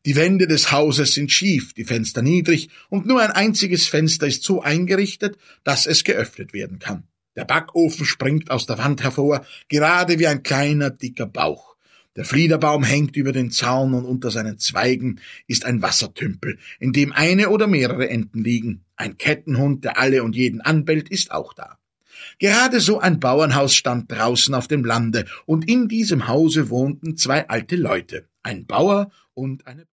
Die Wände des Hauses sind schief, die Fenster niedrig, und nur ein einziges Fenster ist so eingerichtet, dass es geöffnet werden kann. Der Backofen springt aus der Wand hervor, gerade wie ein kleiner, dicker Bauch. Der Fliederbaum hängt über den Zaun und unter seinen Zweigen ist ein Wassertümpel, in dem eine oder mehrere Enten liegen. Ein Kettenhund, der alle und jeden anbellt, ist auch da. Gerade so ein Bauernhaus stand draußen auf dem Lande, und in diesem Hause wohnten zwei alte Leute, ein Bauer und eine